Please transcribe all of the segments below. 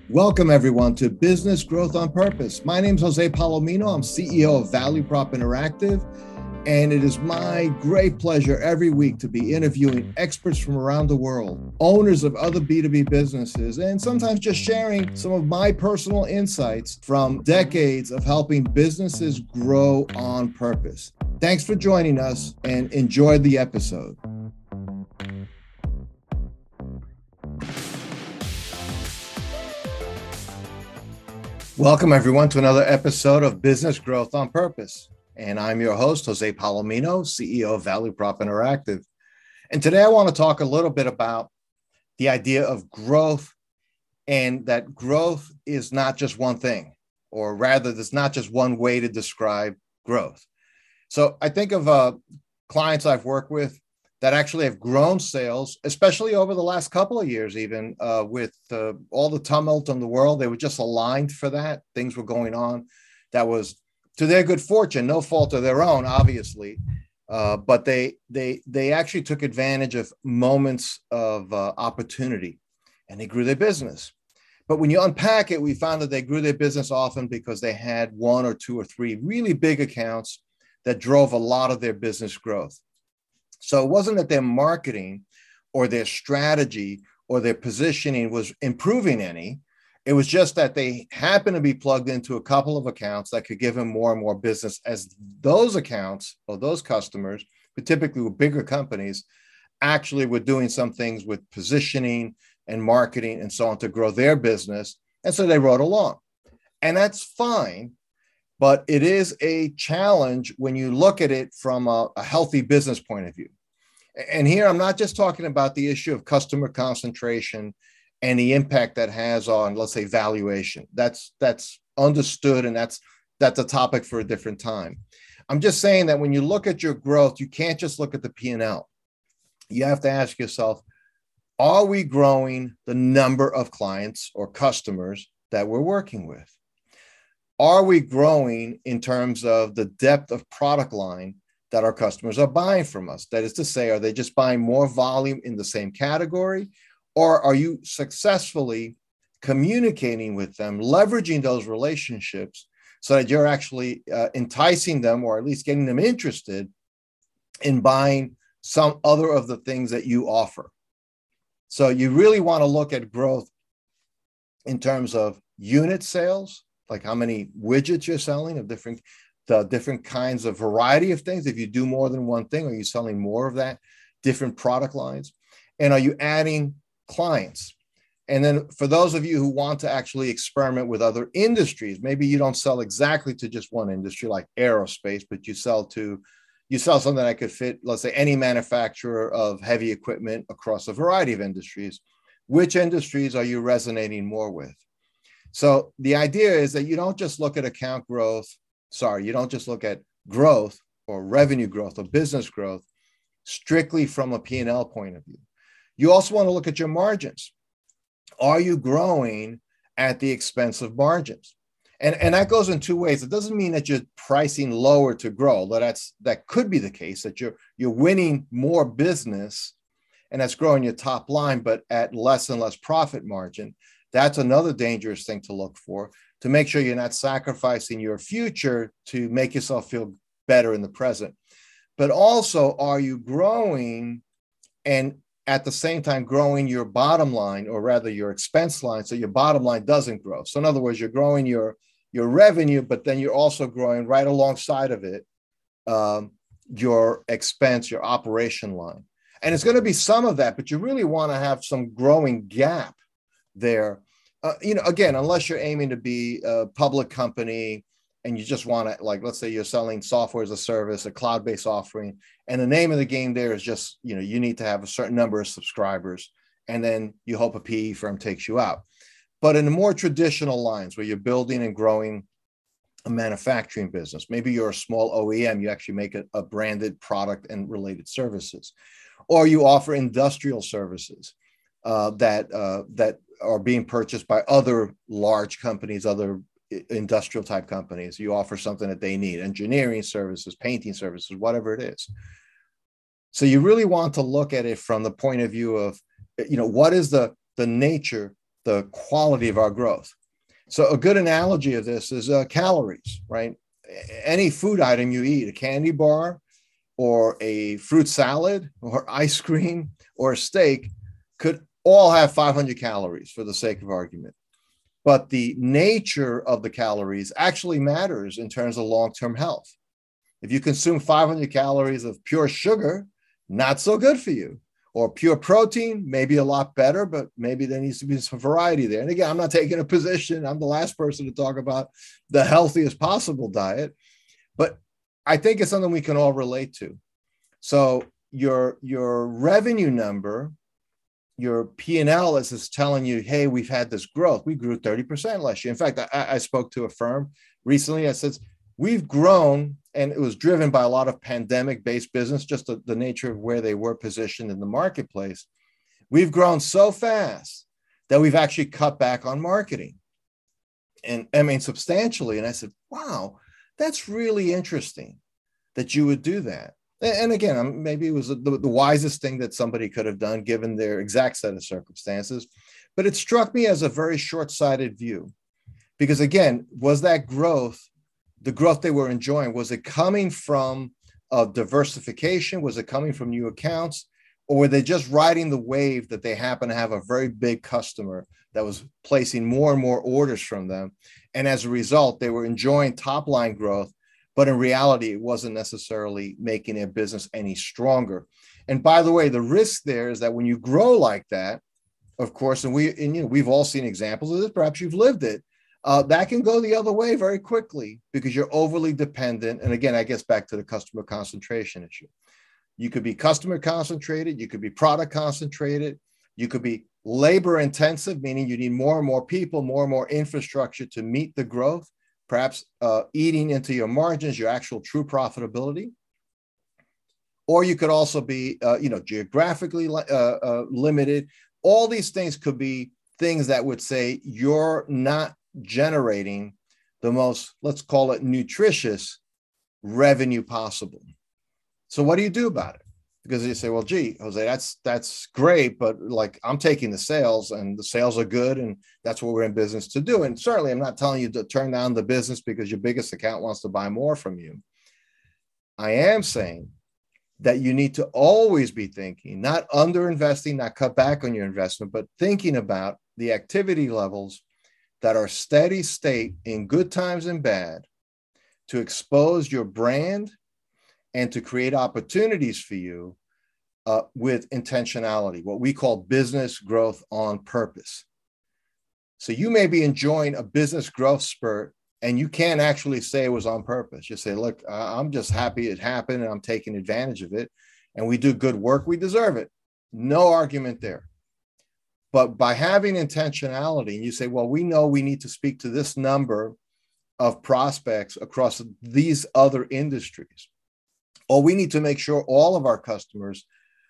Welcome, everyone, to Business Growth on Purpose. My name is Jose Palomino. I'm CEO of Value Prop Interactive, and it is my great pleasure every week to be interviewing experts from around the world, owners of other B2B businesses, and sometimes just sharing some of my personal insights from decades of helping businesses grow on purpose. Thanks for joining us and enjoy the episode. Welcome, everyone, to another episode of Business Growth on Purpose. And I'm your host, Jose Palomino, CEO of Value Prop Interactive. And today I want to talk a little bit about the idea of growth, and that growth is not just one thing, or rather, there's not just one way to describe growth. So I think of clients I've worked with that actually have grown sales, especially over the last couple of years, even with all the tumult in the world. They were just aligned for that. Things were going on that was to their good fortune, no fault of their own, obviously. But they actually took advantage of moments of opportunity, and they grew their business. But when you unpack it, we found that they grew their business often because they had one or two or three really big accounts that drove a lot of their business growth. So it wasn't that their marketing or their strategy or their positioning was improving any. It was just that they happened to be plugged into a couple of accounts that could give them more and more business, as those accounts or those customers, who typically were bigger companies, actually were doing some things with positioning and marketing and so on to grow their business. And so they rode along. And that's fine. But it is a challenge when you look at it from a healthy business point of view. And here, I'm not just talking about the issue of customer concentration and the impact that has on, let's say, valuation. That's understood, and that's a topic for a different time. I'm just saying that when you look at your growth, you can't just look at the P&L. You have to ask yourself, are we growing the number of clients or customers that we're working with? Are we growing in terms of the depth of product line that our customers are buying from us? That is to say, are they just buying more volume in the same category? Or are you successfully communicating with them, leveraging those relationships so that you're actually enticing them, or at least getting them interested in buying some other of the things that you offer? So you really want to look at growth in terms of unit sales, like how many widgets you're selling of different kinds of variety of things. If you do more than one thing, are you selling more of that, different product lines? And are you adding clients? And then for those of you who want to actually experiment with other industries, maybe you don't sell exactly to just one industry like aerospace, but you sell something that could fit, let's say, any manufacturer of heavy equipment across a variety of industries. Which industries are you resonating more with? So the idea is that you don't just look at you don't just look at growth or revenue growth or business growth strictly from a P&L point of view. You also want to look at your margins. Are you growing at the expense of margins? And that goes in two ways. It doesn't mean that you're pricing lower to grow. That could be the case, that you're winning more business and that's growing your top line, but at less and less profit margin. That's another dangerous thing to look for, to make sure you're not sacrificing your future to make yourself feel better in the present. But also, are you growing and at the same time growing your bottom line, or rather your expense line, so your bottom line doesn't grow? So in other words, you're growing your revenue, but then you're also growing right alongside of it your expense, your operation line. And it's going to be some of that, but you really want to have some growing gap there. Again, unless you're aiming to be a public company and you just want to, like, let's say you're selling software as a service, a cloud-based offering, and the name of the game there is just, you need to have a certain number of subscribers, and then you hope a PE firm takes you out. But in the more traditional lines where you're building and growing a manufacturing business, maybe you're a small OEM, you actually make a branded product and related services, or you offer industrial services that are being purchased by other large companies, other industrial type companies. You offer something that they need, engineering services, painting services, whatever it is. So you really want to look at it from the point of view of, what is the nature, the quality of our growth. So a good analogy of this is calories, right? Any food item you eat, a candy bar or a fruit salad or ice cream or a steak, could all have 500 calories for the sake of argument. But the nature of the calories actually matters in terms of long-term health. If you consume 500 calories of pure sugar, not so good for you. Or pure protein, maybe a lot better, but maybe there needs to be some variety there. And again, I'm not taking a position. I'm the last person to talk about the healthiest possible diet, but I think it's something we can all relate to. So your revenue number, your P&L is telling you, hey, we've had this growth. We grew 30% last year. In fact, I spoke to a firm recently. I said, we've grown, and it was driven by a lot of pandemic-based business, just the nature of where they were positioned in the marketplace. We've grown so fast that we've actually cut back on marketing. And I mean, substantially. And I said, wow, that's really interesting that you would do that. And again, maybe it was the wisest thing that somebody could have done given their exact set of circumstances. But it struck me as a very short-sighted view. Because again, was that growth, the growth they were enjoying, was it coming from diversification? Was it coming from new accounts? Or were they just riding the wave that they happen to have a very big customer that was placing more and more orders from them? And as a result, they were enjoying top-line growth, but in reality, it wasn't necessarily making their business any stronger. And by the way, the risk there is that when you grow like that, of course, and we've all seen examples of this, perhaps you've lived it, that can go the other way very quickly because you're overly dependent. And again, I guess back to the customer concentration issue. You could be customer concentrated, you could be product concentrated, you could be labor intensive, meaning you need more and more people, more and more infrastructure to meet the growth, perhaps eating into your margins, your actual true profitability. Or you could also be, geographically limited. All these things could be things that would say you're not generating the most, let's call it, nutritious revenue possible. So what do you do about it? Because you say, well, gee, Jose, that's great, but like I'm taking the sales and the sales are good and that's what we're in business to do. And certainly I'm not telling you to turn down the business because your biggest account wants to buy more from you. I am saying that you need to always be thinking, not underinvesting, not cut back on your investment, but thinking about the activity levels that are steady state in good times and bad to expose your brand and to create opportunities for you with intentionality, what we call business growth on purpose. So you may be enjoying a business growth spurt and you can't actually say it was on purpose. You say, look, I'm just happy it happened and I'm taking advantage of it. And we do good work, we deserve it. No argument there. But by having intentionality, and you say, well, we know we need to speak to this number of prospects across these other industries. Or we need to make sure all of our customers,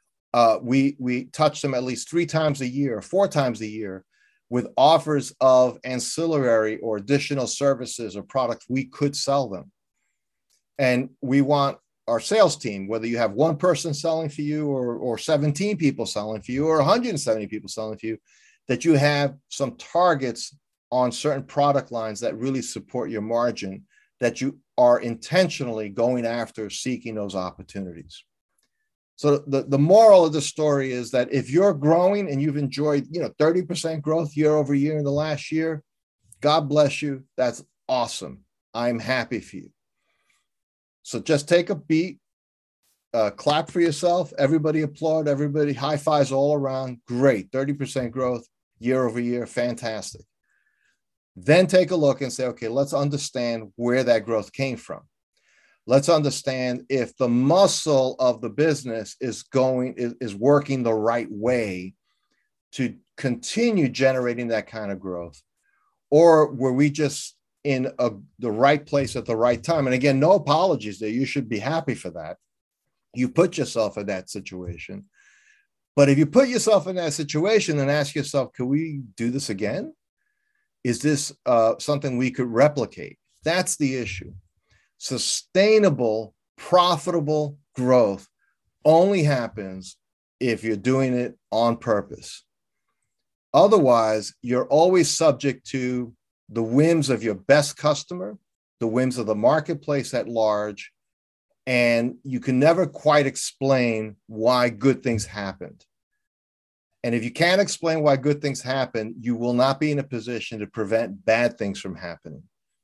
we touch them at least 3 times a year, 4 times a year with offers of ancillary or additional services or products we could sell them. And we want our sales team, whether you have one person selling for you or 17 people selling for you or 170 people selling for you, that you have some targets on certain product lines that really support your margin, that you are intentionally going after seeking those opportunities. So the moral of the story is that if you're growing and you've enjoyed 30% growth year over year in the last year, God bless you. That's awesome. I'm happy for you. So just take a beat, clap for yourself. Everybody applaud, everybody high fives all around. Great. 30% growth year over year. Fantastic. Then take a look and say, okay, let's understand where that growth came from. Let's understand if the muscle of the business is working the right way to continue generating that kind of growth, or were we just in the right place at the right time? And again, no apologies there. You should be happy for that. You put yourself in that situation. But if you put yourself in that situation, then ask yourself, can we do this again? Is this something we could replicate? That's the issue. Sustainable, profitable growth only happens if you're doing it on purpose. Otherwise, you're always subject to the whims of your best customer, the whims of the marketplace at large, and you can never quite explain why good things happened. And if you can't explain why good things happen, you will not be in a position to prevent bad things from happening.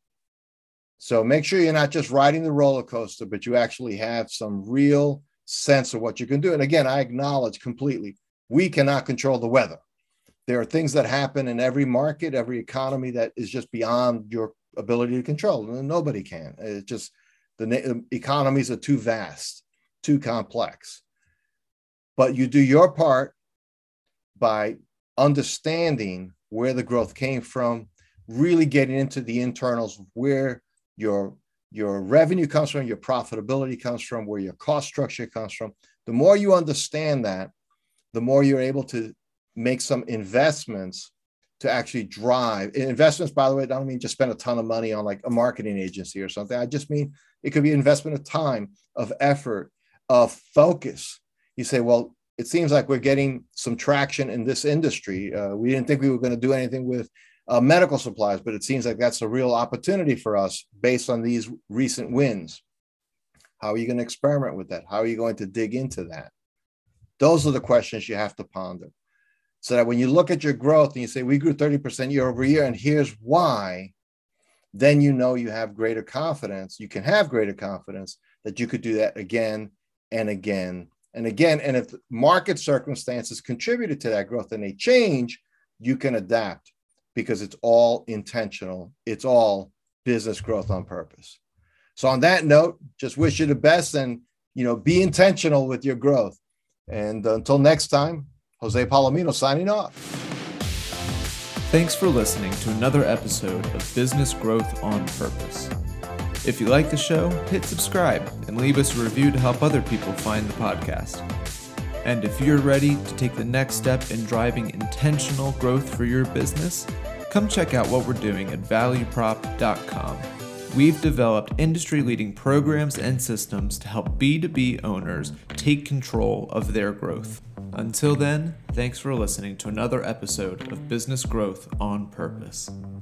So make sure you're not just riding the roller coaster, but you actually have some real sense of what you can do. And again, I acknowledge completely, we cannot control the weather. There are things that happen in every market, every economy that is just beyond your ability to control. Nobody can. It's just the economies are too vast, too complex. But you do your part by understanding where the growth came from, really getting into the internals of where your revenue comes from, your profitability comes from, where your cost structure comes from. The more you understand that, the more you're able to make some investments to actually drive investments. By the way, I don't mean just spend a ton of money on like a marketing agency or something. I just mean it could be investment of time, of effort, of focus. You say, well, it seems like we're getting some traction in this industry. We didn't think we were going to do anything with medical supplies, but it seems like that's a real opportunity for us based on these recent wins. How are you going to experiment with that? How are you going to dig into that? Those are the questions you have to ponder. So that when you look at your growth and you say, we grew 30% year over year, and here's why, then you know you have greater confidence. You can have greater confidence that you could do that again and again and again. And if market circumstances contributed to that growth and they change, you can adapt because it's all intentional. It's all business growth on purpose. So on that note, just wish you the best and, be intentional with your growth. And until next time, Jose Palomino signing off. Thanks for listening to another episode of Business Growth on Purpose. If you like the show, hit subscribe and leave us a review to help other people find the podcast. And if you're ready to take the next step in driving intentional growth for your business, come check out what we're doing at valueprop.com. We've developed industry-leading programs and systems to help B2B owners take control of their growth. Until then, thanks for listening to another episode of Business Growth on Purpose.